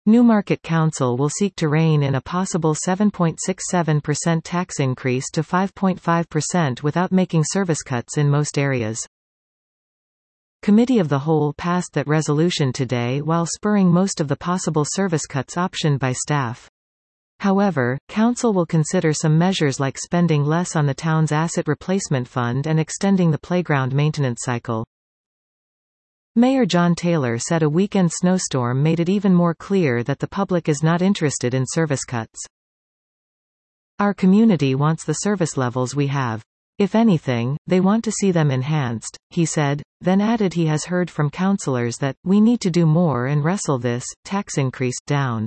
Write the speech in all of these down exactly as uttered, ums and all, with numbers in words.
Newmarket Council will seek to rein in a possible seven point six seven percent tax increase to five point five percent without making service cuts in most areas. Committee of the Whole passed that resolution today while spurring most of the possible service cuts optioned by staff. However, Council will consider some measures like spending less on the town's asset replacement fund and extending the playground maintenance cycle. Mayor John Taylor said a weekend snowstorm made it even more clear that the public is not interested in service cuts. Our community wants the service levels we have. If anything, they want to see them enhanced, he said, then added he has heard from councillors that, we need to do more and wrestle this tax increase down.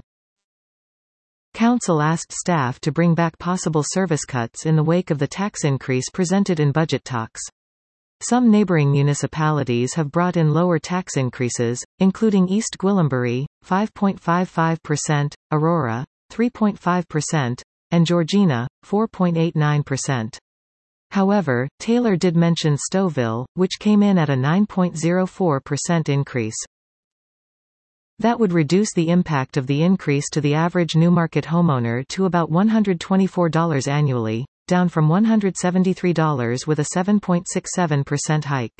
Council asked staff to bring back possible service cuts in the wake of the tax increase presented in budget talks. Some neighbouring municipalities have brought in lower tax increases, including East Gwillimbury, five point five five percent, Aurora, three point five percent, and Georgina, four point eight nine percent. However, Taylor did mention Stouffville, which came in at a nine point zero four percent increase. That would reduce the impact of the increase to the average Newmarket homeowner to about one hundred twenty-four dollars annually, down from one hundred seventy-three dollars with a seven point six seven percent hike.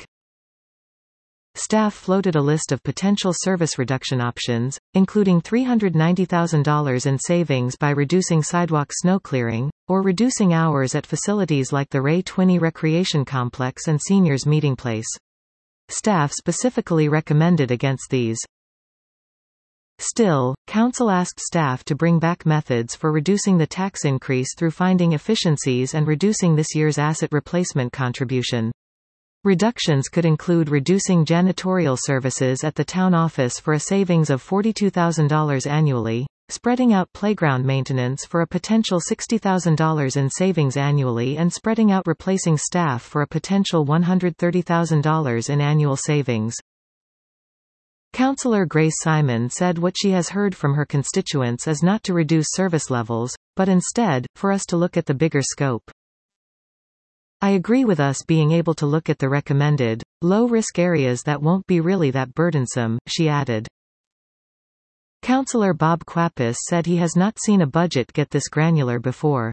Staff floated a list of potential service reduction options, including three hundred ninety thousand dollars in savings by reducing sidewalk snow clearing, or reducing hours at facilities like the Ray Twinney Recreation Complex and Seniors Meeting Place. Staff specifically recommended against these. Still, Council asked staff to bring back methods for reducing the tax increase through finding efficiencies and reducing this year's asset replacement contribution. Reductions could include reducing janitorial services at the town office for a savings of forty-two thousand dollars annually, spreading out playground maintenance for a potential sixty thousand dollars in savings annually, and spreading out replacing staff for a potential one hundred thirty thousand dollars in annual savings. Councillor Grace Simon said what she has heard from her constituents is not to reduce service levels, but instead, for us to look at the bigger scope. I agree with us being able to look at the recommended, low-risk areas that won't be really that burdensome, she added. Councillor Bob Quapis said he has not seen a budget get this granular before.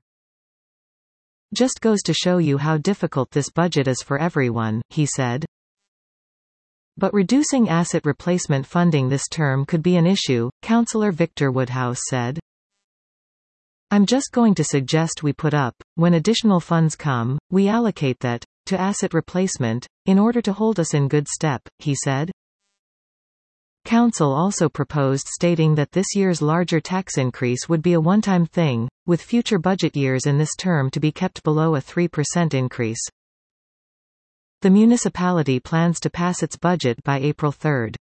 Just goes to show you how difficult this budget is for everyone, he said. But reducing asset replacement funding this term could be an issue, Councillor Victor Woodhouse said. I'm just going to suggest we put up, when additional funds come, we allocate that, to asset replacement, in order to hold us in good step, he said. Council also proposed stating that this year's larger tax increase would be a one-time thing, with future budget years in this term to be kept below a three percent increase. The municipality plans to pass its budget by April third.